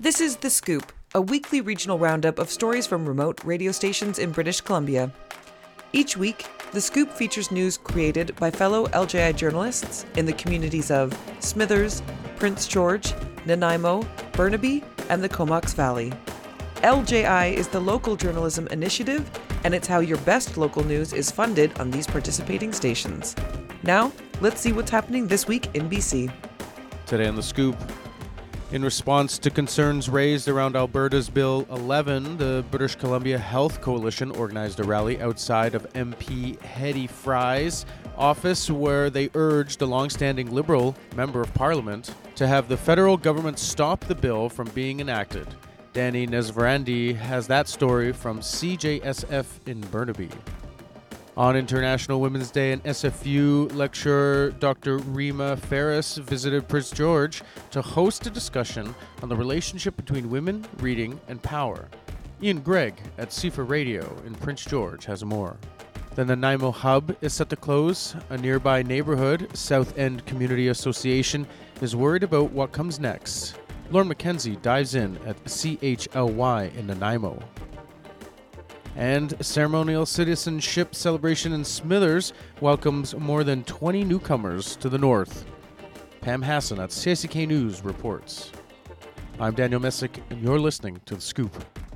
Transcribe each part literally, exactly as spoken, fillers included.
This is The Scoop, a weekly regional roundup of stories from remote radio stations in British Columbia. Each week, The Scoop features news created by fellow L J I journalists in the communities of Smithers, Prince George, Nanaimo, Burnaby, and the Comox Valley. L J I is the local journalism initiative, and it's how your best local news is funded on these participating stations. Now, let's see what's happening this week in B C. Today on The Scoop, in response to concerns raised around Alberta's Bill eleven, the British Columbia Health Coalition organized a rally outside of M P Hedy Fry's office where they urged a long-standing Liberal member of Parliament to have the federal government stop the bill from being enacted. Danny Nesvarandi has that story from C J S F in Burnaby. On International Women's Day, an S F U lecturer, Doctor Rima Ferris, visited Prince George to host a discussion on the relationship between women, reading, and power. Ian Gregg at C F A Radio in Prince George has more. The Nanaimo Hub is set to close. A nearby neighborhood, South End Community Association, is worried about what comes next. Lauren McKenzie dives in at C H L Y in Nanaimo. And a ceremonial citizenship celebration in Smithers welcomes more than twenty newcomers to the north. Pam Hassan at C I C K News reports. I'm Daniel Messick, and you're listening to The Scoop.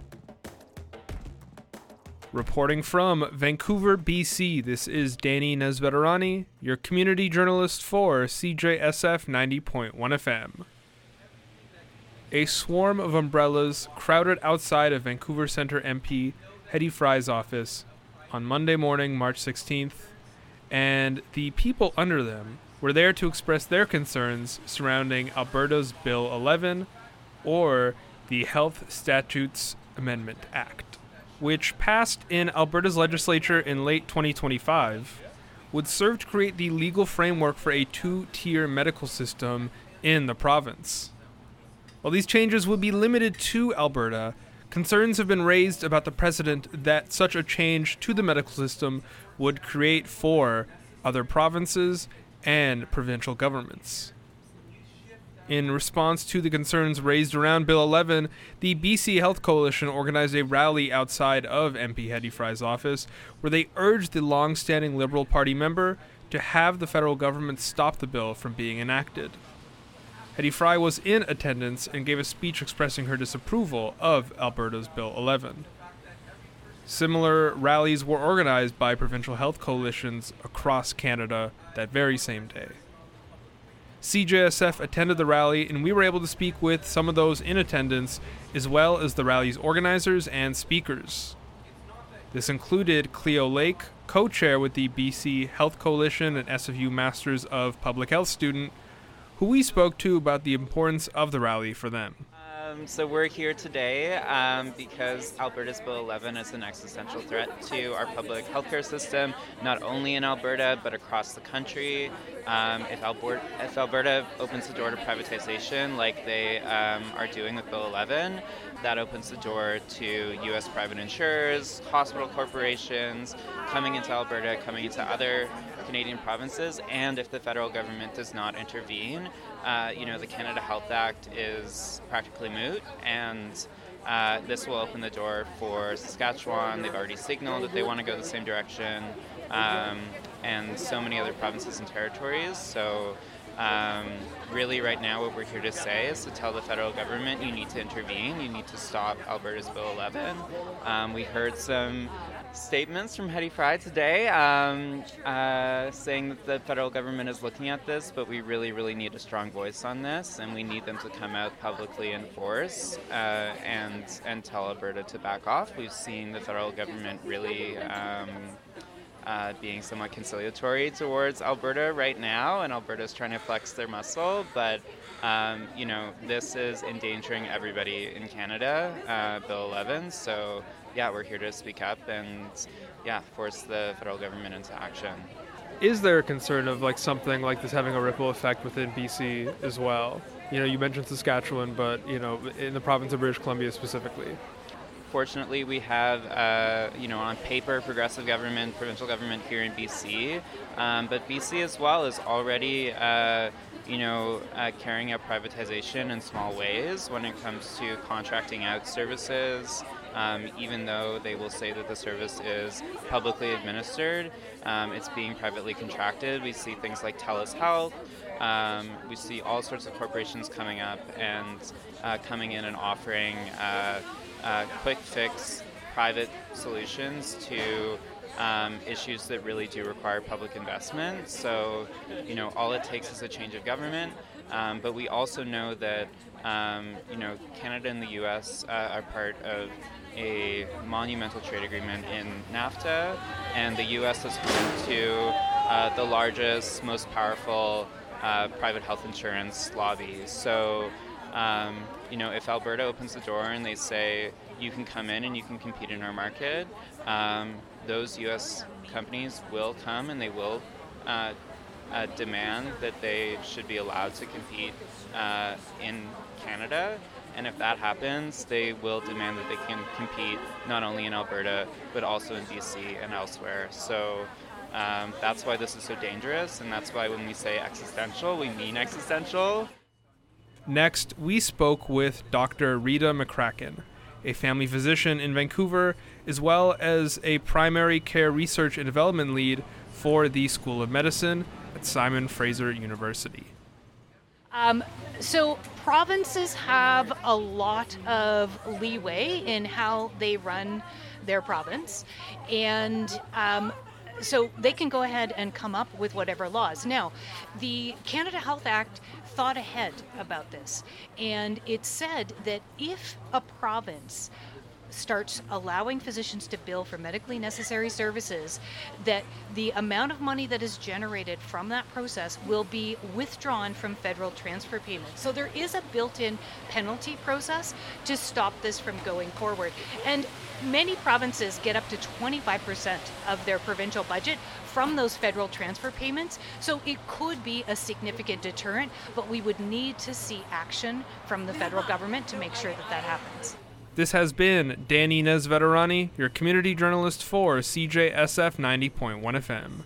Reporting from Vancouver, B C, this is Danny Nesveterani, your community journalist for C J S F ninety point one F M. A swarm of umbrellas crowded outside of Vancouver Centre M P Hedy Fry's office on Monday morning, March sixteenth, and the people under them were there to express their concerns surrounding Alberta's Bill eleven, or the Health Statutes Amendment Act, which passed in Alberta's legislature in late twenty twenty-five, would serve to create the legal framework for a two-tier medical system in the province. While these changes would be limited to Alberta, concerns have been raised about the precedent that such a change to the medical system would create for other provinces and provincial governments. In response to the concerns raised around Bill eleven, the B C Health Coalition organized a rally outside of M P Hedy Fry's office where they urged the long-standing Liberal Party member to have the federal government stop the bill from being enacted. Hedy Fry was in attendance and gave a speech expressing her disapproval of Alberta's Bill eleven. Similar rallies were organized by provincial health coalitions across Canada that very same day. C J S F attended the rally, and we were able to speak with some of those in attendance, as well as the rally's organizers and speakers. This included Cleo Lake, co-chair with the B C Health Coalition and S F U Masters of Public Health student, who we spoke to about the importance of the rally for them. Um, so we're here today um, because Alberta's Bill eleven is an existential threat to our public healthcare system, not only in Alberta, but across the country. Um, if, Alberta, if Alberta opens the door to privatization like they um, are doing with Bill eleven, that opens the door to U S private insurers, hospital corporations, coming into Alberta, coming into other Canadian provinces, and if the federal government does not intervene, uh, you know, the Canada Health Act is practically moot, and uh, this will open the door for Saskatchewan. They've already signaled that they want to go the same direction, um, and so many other provinces and territories. So um, really right now what we're here to say is to tell the federal government you need to intervene, you need to stop Alberta's Bill eleven. Um, we heard some statements from Hedy Fry today um, uh, saying that the federal government is looking at this, but we really, really need a strong voice on this, and we need them to come out publicly in force uh, and and tell Alberta to back off. We've seen the federal government really um, uh, being somewhat conciliatory towards Alberta right now, and Alberta's trying to flex their muscle, but um, you know, this is endangering everybody in Canada, uh, Bill eleven, so yeah, we're here to speak up and, yeah, force the federal government into action. Is there a concern of like something like this having a ripple effect within B C as well? You know, you mentioned Saskatchewan, but, you know, in the province of British Columbia specifically. Fortunately, we have, uh, you know, on paper, progressive government, provincial government here in B C, um, but B C as well is already, uh, you know, uh, carrying out privatization in small ways when it comes to contracting out services, um, even though they will say that the service is publicly administered, um, it's being privately contracted. We see things like TELUS Health. Um, we see all sorts of corporations coming up and uh, coming in and offering uh, uh, quick fix private solutions to um, issues that really do require public investment. So, you know, all it takes is a change of government. Um, but we also know that, um, you know, Canada and the U S uh, are part of a monumental trade agreement in NAFTA, and the U S is home to uh, the largest, most powerful uh, private health insurance lobby. So, um, you know, if Alberta opens the door and they say, you can come in and you can compete in our market, um, those U S companies will come and they will uh, uh, demand that they should be allowed to compete uh, in Canada. And if that happens, they will demand that they can compete not only in Alberta, but also in B C and elsewhere. So um, that's why this is so dangerous, and that's why when we say existential, we mean existential. Next, we spoke with Doctor Rita McCracken, a family physician in Vancouver, as well as a primary care research and development lead for the School of Medicine at Simon Fraser University. Um, so provinces have a lot of leeway in how they run their province, and um, so they can go ahead and come up with whatever laws. Now, the Canada Health Act thought ahead about this, and it said that if a province starts allowing physicians to bill for medically necessary services, that the amount of money that is generated from that process will be withdrawn from federal transfer payments. So there is a built-in penalty process to stop this from going forward. And many provinces get up to twenty-five percent of their provincial budget from those federal transfer payments. So it could be a significant deterrent, but we would need to see action from the federal government to make sure that that happens. This has been Danny Nesveterani, your community journalist for C J S F ninety point one F M.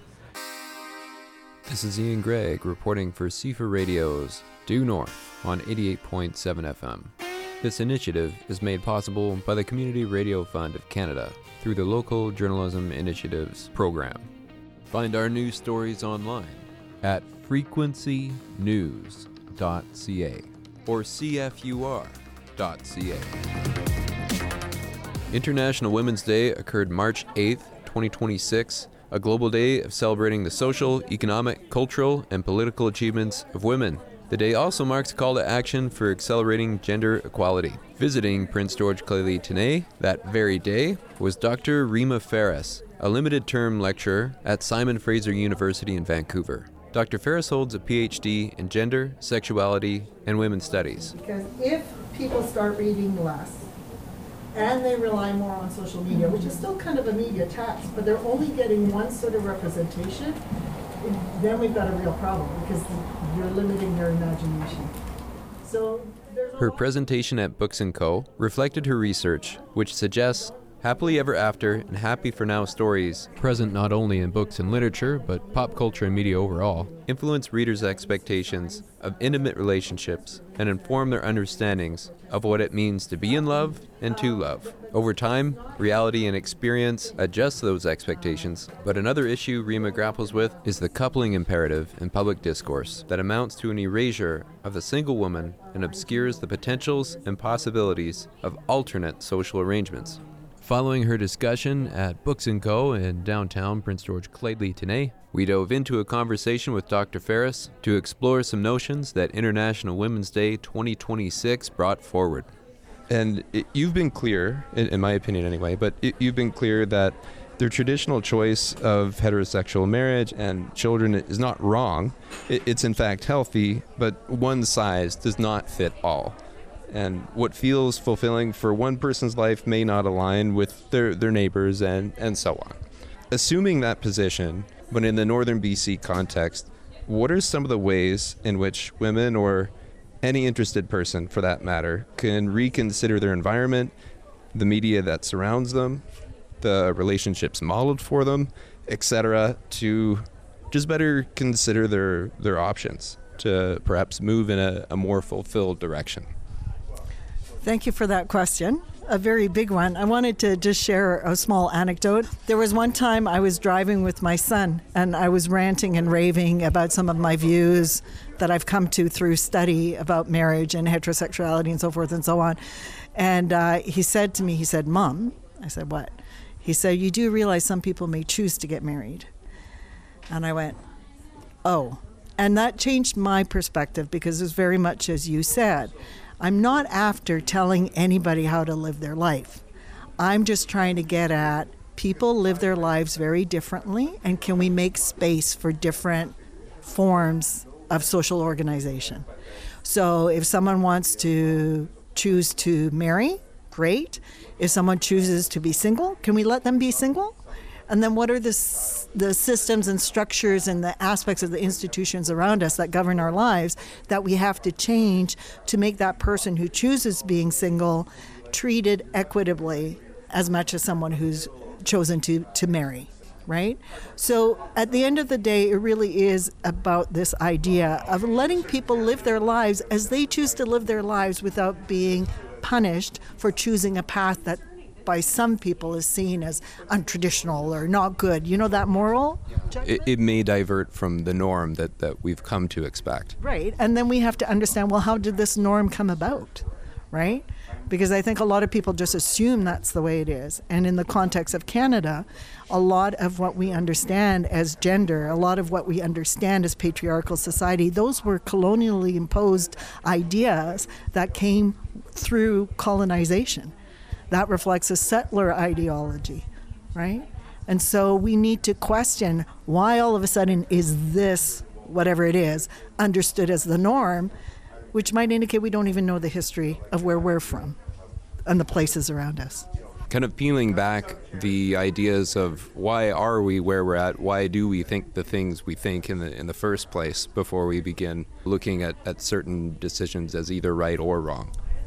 This is Ian Gregg reporting for C F A Radio's Due North on eighty-eight point seven F M. This initiative is made possible by the Community Radio Fund of Canada through the Local Journalism Initiatives program. Find our news stories online at frequency news dot c a or c f u r dot c a. International Women's Day occurred March eighth, twenty twenty-six, a global day of celebrating the social, economic, cultural, and political achievements of women. The day also marks a call to action for accelerating gender equality. Visiting Prince George Clay Tenay that very day was Doctor Rima Ferris, a limited-term lecturer at Simon Fraser University in Vancouver. Doctor Ferris holds a P H D in gender, sexuality, and women's studies. Because if people start reading less, and they rely more on social media, which is still kind of a media tax, but they're only getting one sort of representation, then we've got a real problem because you're limiting their imagination. So there's her presentation at Books and Co. reflected her research, which suggests happily ever after and happy for now stories, present not only in books and literature, but pop culture and media overall, influence readers' expectations of intimate relationships and inform their understandings of what it means to be in love and to love. Over time, reality and experience adjust those expectations, but another issue Rima grapples with is the coupling imperative in public discourse that amounts to an erasure of the single woman and obscures the potentials and possibilities of alternate social arrangements. Following her discussion at Books and Co. in downtown Prince George Clay Tenay, we dove into a conversation with Doctor Ferris to explore some notions that International Women's Day twenty twenty-six brought forward. And it, you've been clear, in, in my opinion anyway, but it, you've been clear that the traditional choice of heterosexual marriage and children is not wrong. It, it's in fact healthy, but one size does not fit all. And what feels fulfilling for one person's life may not align with their, their neighbors and, and so on. Assuming that position, but in the northern B C context, what are some of the ways in which women, or any interested person for that matter, can reconsider their environment, the media that surrounds them, the relationships modeled for them, et cetera, to just better consider their, their options? to perhaps move in a, a more fulfilled direction? Thank you for that question. A very big one. I wanted to just share a small anecdote. There was one time I was driving with my son and I was ranting and raving about some of my views that I've come to through study about marriage and heterosexuality and so forth and so on. And uh, he said to me, he said, "Mom," I said, "What?" He said, "You do realize some people may choose to get married." And I went, "Oh." And that changed my perspective because it was very much as you said. I'm not after telling anybody how to live their life. I'm just trying to get at people live their lives very differently, and can we make space for different forms of social organization? So if someone wants to choose to marry, great. If someone chooses to be single, can we let them be single? And then what are the, the systems and structures and the aspects of the institutions around us that govern our lives that we have to change to make that person who chooses being single treated equitably as much as someone who's chosen to, to marry, right? So at the end of the day, it really is about this idea of letting people live their lives as they choose to live their lives without being punished for choosing a path that by some people is seen as untraditional or not good. You know that moral It, it may divert from the norm that, that we've come to expect. Right. And then we have to understand, well, how did this norm come about? Right? Because I think a lot of people just assume that's the way it is. And in the context of Canada, a lot of what we understand as gender, a lot of what we understand as patriarchal society, those were colonially imposed ideas that came through colonization. That reflects a settler ideology, right? And so we need to question why all of a sudden is this, whatever it is, understood as the norm, which might indicate we don't even know the history of where we're from and the places around us. Kind of peeling back the ideas of why are we where we're at, why do we think the things we think in the in the first place before we begin looking at, at certain decisions as either right or wrong.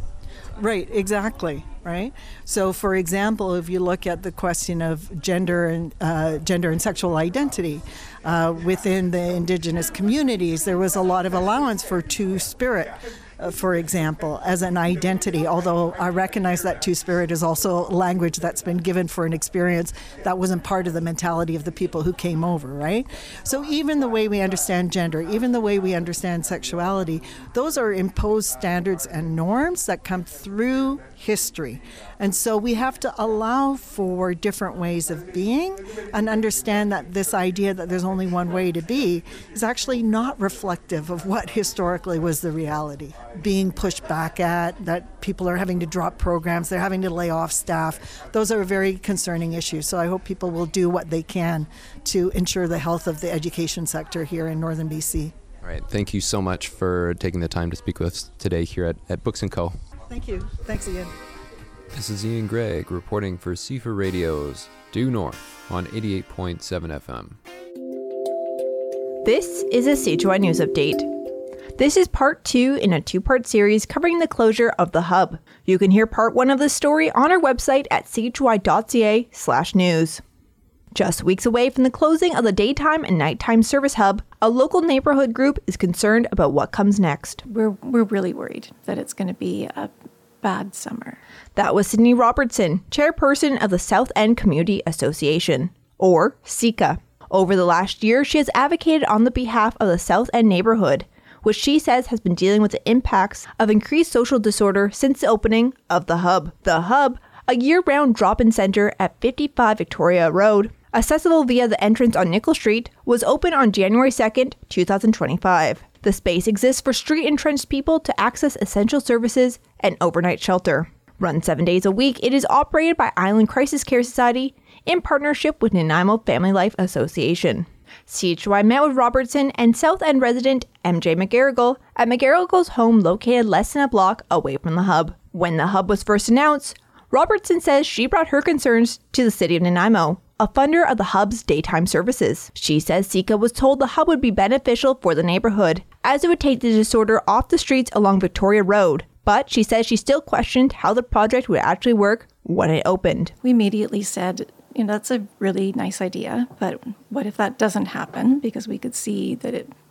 Right, exactly, right? So, for example, if you look at the question of gender and uh, gender and sexual identity uh, within the Indigenous communities, there was a lot of allowance for two-spirit, uh, for example, as an identity, although I recognize that two-spirit is also language that's been given for an experience that wasn't part of the mentality of the people who came over, right? So even the way we understand gender, even the way we understand sexuality, those are imposed standards and norms that come through history. And so we have to allow for different ways of being and understand that this idea that there's only one way to be is actually not reflective of what historically was the reality. Being pushed back at, that people are having to drop programs, they're having to lay off staff. Those are very concerning issues. So I hope people will do what they can to ensure the health of the education sector here in Northern B C. All right. Thank you so much for taking the time to speak with us today here at, at Books and Co. Thank you. Thanks, Ian. This is Ian Gregg reporting for C four Radio's Due North on eighty-eight point seven F M. This is a C H Y News Update. This is part two in a two-part series covering the closure of the Hub. You can hear part one of the story on our website at c h y dot c a slash news. Just weeks away from the closing of the daytime and nighttime service hub, a local neighborhood group is concerned about what comes next. We're we're really worried that it's going to be a bad summer. That was Sydney Robertson, chairperson of the South End Community Association, or SECA. Over the last year, she has advocated on the behalf of the South End neighborhood, which she says has been dealing with the impacts of increased social disorder since the opening of the Hub. The Hub, a year-round drop-in center at fifty-five Victoria Road, accessible via the entrance on Nickel Street, was opened on January second, two thousand twenty-five. The space exists for street-entrenched people to access essential services and overnight shelter. Run seven days a week, it is operated by Island Crisis Care Society in partnership with Nanaimo Family Life Association. C H Y met with Robertson and South End resident M J McGarrigle at McGarrigle's home located less than a block away from the Hub. When the Hub was first announced, Robertson says she brought her concerns to the city of Nanaimo, a funder of the Hub's daytime services. She says SECA was told the Hub would be beneficial for the neighborhood, as it would take the disorder off the streets along Victoria Road. But she says she still questioned how the project would actually work when it opened. We immediately said, you know, that's a really nice idea, but what if that doesn't happen? Because we could see that it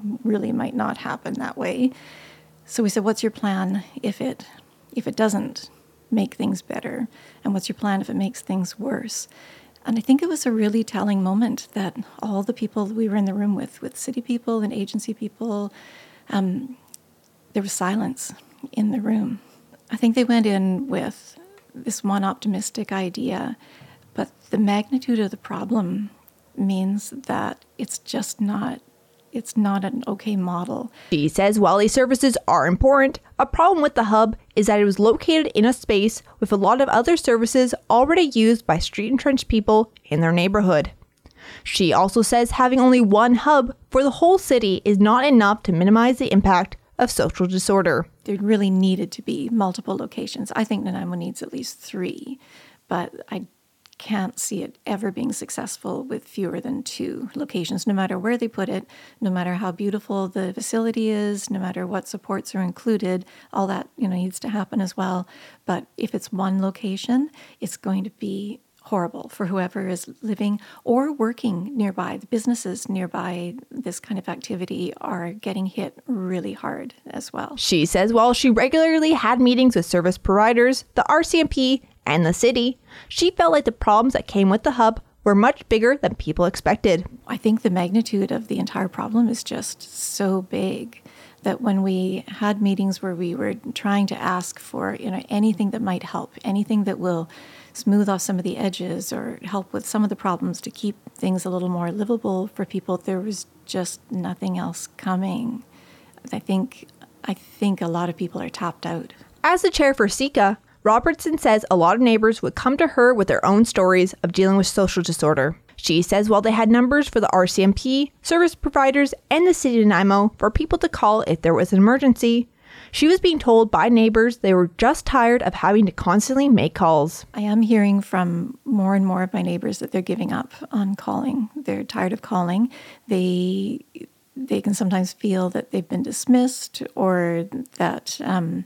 really might not happen that way. So we said, what's your plan if it if it doesn't make things better? And what's your plan if it makes things worse? And I think it was a really telling moment that all the people we were in the room with, with city people and agency people, um, there was silence in the room. I think they went in with this one optimistic idea, but the magnitude of the problem means that it's just not It's not an okay model. She says while these services are important, a problem with the hub is that it was located in a space with a lot of other services already used by street-entrenched people in their neighborhood. She also says having only one hub for the whole city is not enough to minimize the impact of social disorder. There really needed to be multiple locations. I think Nanaimo needs at least three, but I can't see it ever being successful with fewer than two locations, no matter where they put it, no matter how beautiful the facility is, no matter what supports are included. All that, you know, needs to happen as well. But if it's one location, it's going to be horrible for whoever is living or working nearby. The businesses nearby this kind of activity are getting hit really hard as well. She says while she regularly had meetings with service providers, the R C M P, and the city, she felt like the problems that came with the hub were much bigger than people expected. I think the magnitude of the entire problem is just so big that when we had meetings where we were trying to ask for, you know, anything that might help, anything that will smooth off some of the edges or help with some of the problems to keep things a little more livable for people, there was just nothing else coming. I think I think a lot of people are tapped out. As the chair for SECA, Robertson says a lot of neighbors would come to her with their own stories of dealing with social disorder. She says while they had numbers for the R C M P, service providers, and the city of Nanaimo for people to call if there was an emergency, she was being told by neighbors they were just tired of having to constantly make calls. I am hearing from more and more of my neighbors that they're giving up on calling. They're tired of calling. They they can sometimes feel that they've been dismissed or that um,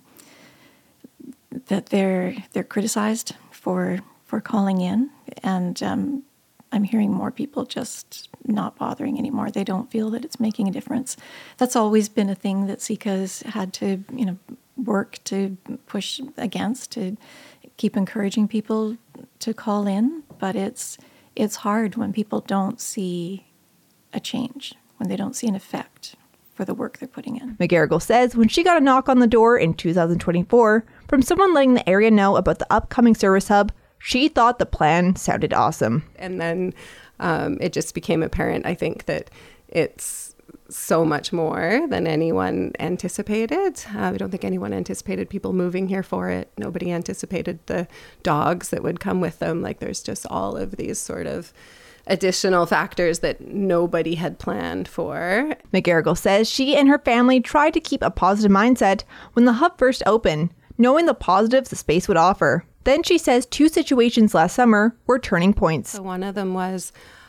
that they're they're criticized for for calling in, and um, I'm hearing more people just not bothering anymore. They don't feel that it's making a difference. That's always been a thing that SECA's had to, you know, work to push against, to keep encouraging people to call in, but it's it's hard when people don't see a change, when they don't see an effect for the work they're putting in. McGarrigle says when she got a knock on the door in two thousand twenty-four from someone letting the area know about the upcoming service hub, she thought the plan sounded awesome. And then um, it just became apparent, I think, that it's so much more than anyone anticipated. Uh, I don't think anyone anticipated people moving here for it. Nobody anticipated the dogs that would come with them. Like, there's just all of these sort of additional factors that nobody had planned for. McGarrigle says she and her family tried to keep a positive mindset when the hub first opened, knowing the positives the space would offer. Then she says two situations last summer were turning points. So one of them was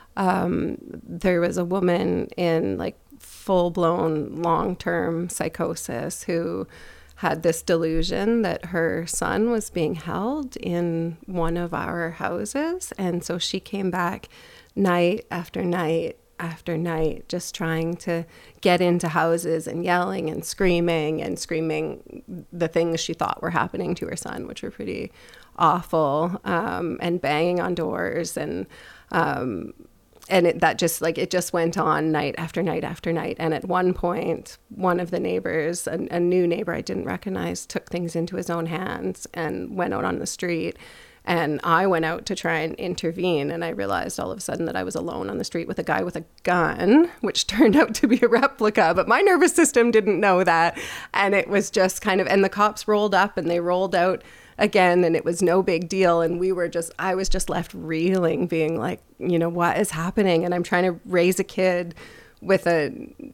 um, there was a woman in like full-blown long-term psychosis who had this delusion that her son was being held in one of our houses. And so she came back night after night after night, just trying to get into houses and yelling and screaming and screaming the things she thought were happening to her son, which were pretty awful, um, and banging on doors. And um, and it, that just like, it just went on night after night after night. And at one point, one of the neighbors, a, a new neighbor I didn't recognize, took things into his own hands and went out on the street. And I went out to try and intervene, and I realized all of a sudden that I was alone on the street with a guy with a gun, which turned out to be a replica, but my nervous system didn't know that. And it was just kind of, and the cops rolled up and they rolled out again, and it was no big deal. And we were just, I was just left reeling, being like, you know, what is happening? And I'm trying to raise a kid with a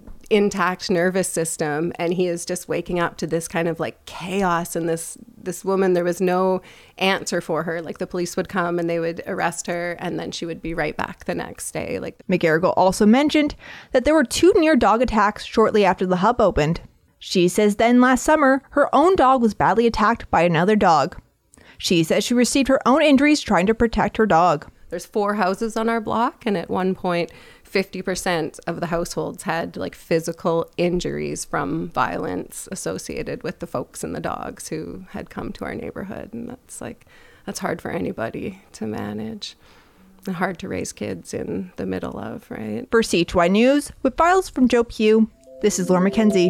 intact nervous system, and he is just waking up to this kind of like chaos. And this this woman, there was no answer for her. Like, the police would come and they would arrest her, and then she would be right back the next day. Like, McGarrigle also mentioned that there were two near dog attacks shortly after the hub opened. She says then last summer her own dog was badly attacked by another dog. She says she received her own injuries trying to protect her dog. There's four houses on our block, and at one point fifty percent of the households had like physical injuries from violence associated with the folks and the dogs who had come to our neighborhood. And that's like, that's hard for anybody to manage and hard to raise kids in the middle of, right? For C H Y News, with files from Joe Pugh, this is Laura McKenzie.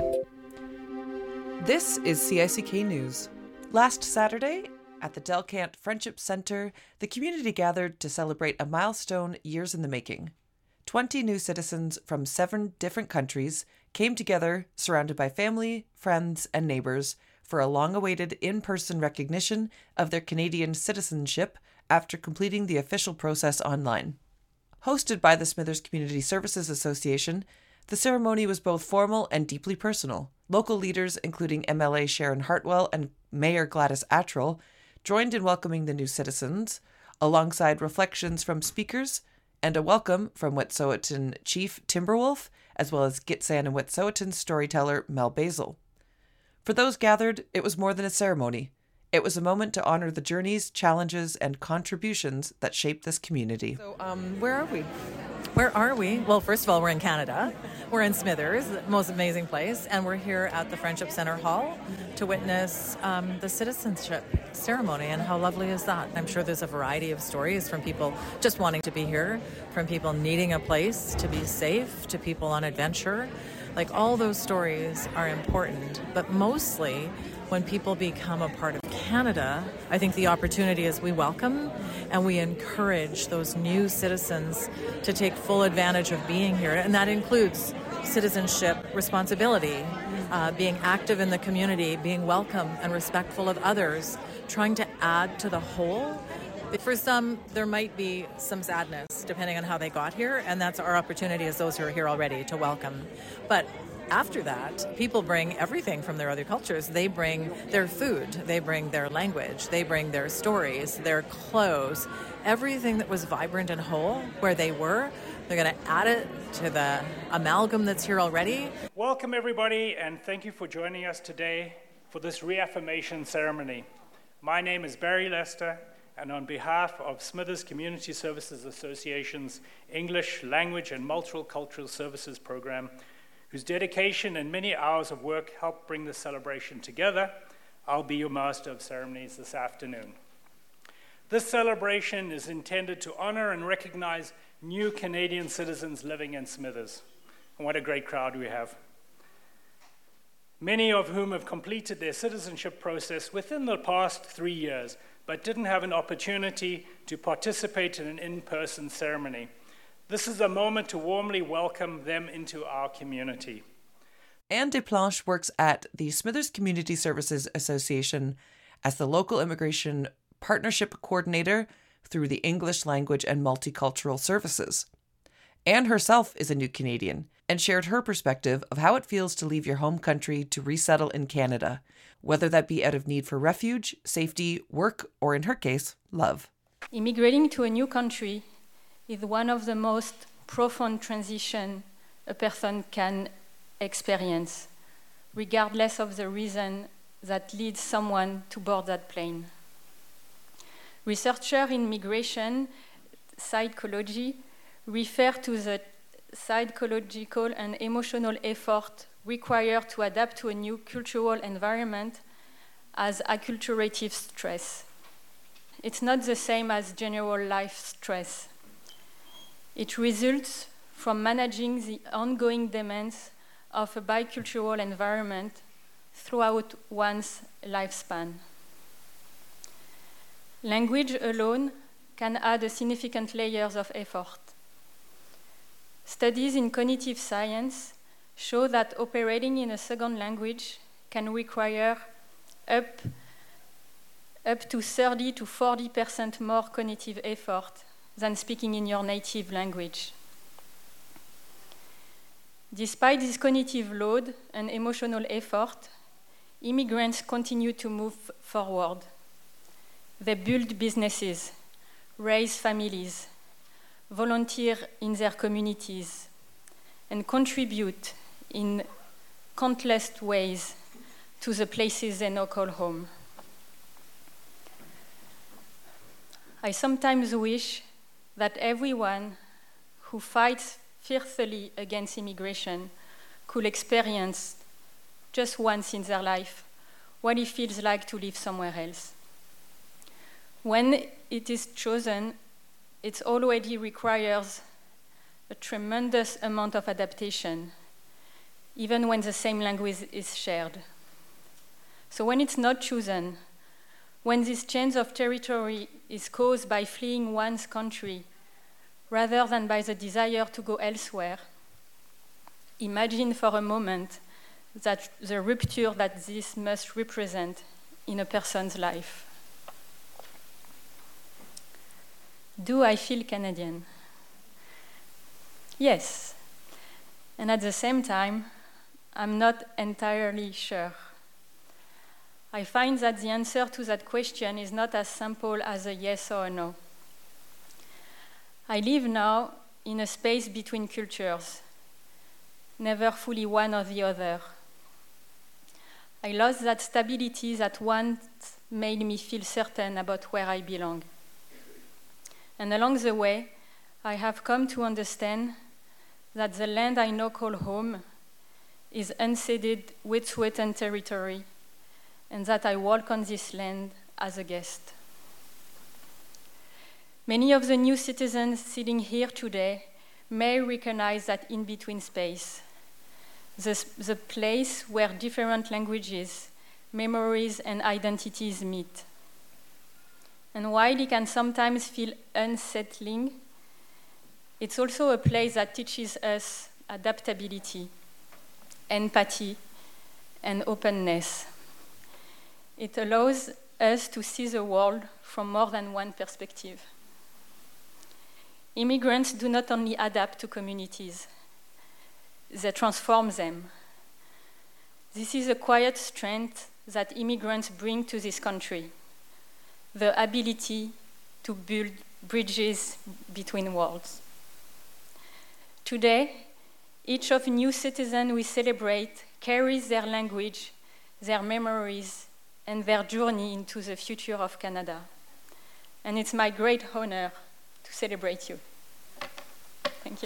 This is C I C K News. Last Saturday, at the Delcant Friendship Center, the community gathered to celebrate a milestone years in the making. Twenty new citizens from seven different countries came together, surrounded by family, friends, and neighbors, for a long-awaited in-person recognition of their Canadian citizenship after completing the official process online. Hosted by the Smithers Community Services Association, the ceremony was both formal and deeply personal. Local leaders, including M L A Sharon Hartwell and Mayor Gladys Attrell, joined in welcoming the new citizens, alongside reflections from speakers and a welcome from Wet'suwet'en Chief Timberwolf, as well as Gitxsan and Wet'suwet'en storyteller Mel Basil. For those gathered, it was more than a ceremony. It was a moment to honor the journeys, challenges, and contributions that shaped this community. So, um, where are we? Where are we? Well, first of all, we're in Canada. We're in Smithers, the most amazing place, and we're here at the Friendship Center Hall to witness um, the citizenship ceremony. And how lovely is that? I'm sure there's a variety of stories from people just wanting to be here, from people needing a place to be safe, to people on adventure. Like, all those stories are important, but mostly when people become a part of Canada, I think the opportunity is we welcome and we encourage those new citizens to take full advantage of being here. And that includes citizenship responsibility, uh, being active in the community, being welcome and respectful of others, trying to add to the whole. For some, there might be some sadness depending on how they got here, and that's our opportunity as those who are here already to welcome. But after that, people bring everything from their other cultures. They bring their food, they bring their language, they bring their stories, their clothes, everything that was vibrant and whole where they were. They're going to add it to the amalgam that's here already. Welcome, everybody, and thank you for joining us today for this reaffirmation ceremony. My name is Barry Lester, and on behalf of Smithers Community Services Association's English Language and Multicultural Services Program, whose dedication and many hours of work helped bring this celebration together, I'll be your master of ceremonies this afternoon. This celebration is intended to honor and recognize new Canadian citizens living in Smithers. And what a great crowd we have. Many of whom have completed their citizenship process within the past three years, but didn't have an opportunity to participate in an in-person ceremony. This is a moment to warmly welcome them into our community. Anne Desplanches works at the Smithers Community Services Association as the local immigration partnership coordinator through the English Language and Multicultural Services. Anne herself is a new Canadian and shared her perspective of how it feels to leave your home country to resettle in Canada, whether that be out of need for refuge, safety, work, or in her case, love. Immigrating to a new country is one of the most profound transitions a person can experience, regardless of the reason that leads someone to board that plane. Researchers in migration psychology refer to the psychological and emotional effort required to adapt to a new cultural environment as acculturative stress. It's not the same as general life stress. It results from managing the ongoing demands of a bicultural environment throughout one's lifespan. Language alone can add a significant layers of effort. Studies in cognitive science show that operating in a second language can require up, up to thirty to forty percent more cognitive effort than speaking in your native language. Despite this cognitive load and emotional effort, immigrants continue to move forward. They build businesses, raise families, volunteer in their communities, and contribute in countless ways to the places they now call home. I sometimes wish that everyone who fights fiercely against immigration could experience just once in their life what it feels like to live somewhere else. When it is chosen, it already requires a tremendous amount of adaptation, even when the same language is shared. So when it's not chosen, when this change of territory is caused by fleeing one's country rather than by the desire to go elsewhere, imagine for a moment that the rupture that this must represent in a person's life. Do I feel Canadian? Yes. And at the same time, I'm not entirely sure. I find that the answer to that question is not as simple as a yes or a no. I live now in a space between cultures, never fully one or the other. I lost that stability that once made me feel certain about where I belong. And along the way, I have come to understand that the land I now call home is unceded Wet'suwet'en territory, and that I walk on this land as a guest. Many of the new citizens sitting here today may recognize that in-between space, the, the place where different languages, memories, and identities meet. And while it can sometimes feel unsettling, it's also a place that teaches us adaptability, empathy, and openness. It allows us to see the world from more than one perspective. Immigrants do not only adapt to communities, they transform them. This is a quiet strength that immigrants bring to this country, the ability to build bridges between worlds. Today, each of new citizens we celebrate carries their language, their memories, and their journey into the future of Canada. And it's my great honor to celebrate you. Thank you.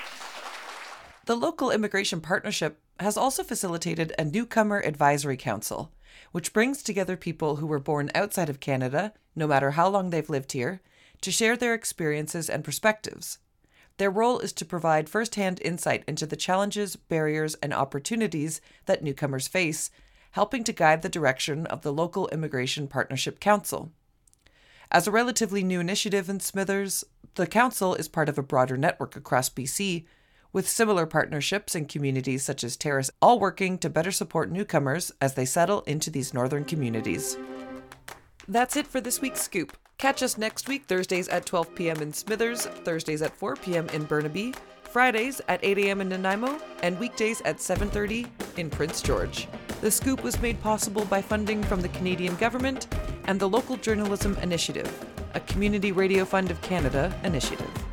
The local immigration partnership has also facilitated a newcomer advisory council, which brings together people who were born outside of Canada, no matter how long they've lived here, to share their experiences and perspectives. Their role is to provide first-hand insight into the challenges, barriers, and opportunities that newcomers face, helping to guide the direction of the local Immigration Partnership Council. As a relatively new initiative in Smithers, the council is part of a broader network across B C, with similar partnerships in communities such as Terrace, all working to better support newcomers as they settle into these northern communities. That's it for this week's Scoop. Catch us next week, Thursdays at twelve p.m. in Smithers, Thursdays at four p.m. in Burnaby, Fridays at eight a.m. in Nanaimo, and weekdays at seven thirty in Prince George. The Scoop was made possible by funding from the Canadian government and the Local Journalism Initiative, a Community Radio Fund of Canada initiative.